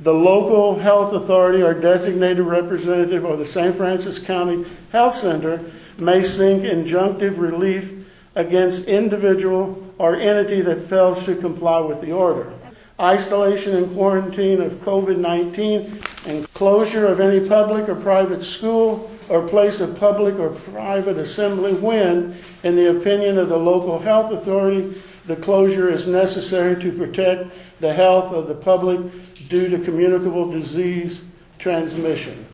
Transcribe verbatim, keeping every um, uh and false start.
the local health authority or designated representative or the Saint Francis County Health Center may seek injunctive relief against individual or entity that fails to comply with the order. Isolation and quarantine of COVID nineteen and closure of any public or private school or place of public or private assembly when, in the opinion of the local health authority, the closure is necessary to protect the health of the public due to communicable disease transmission.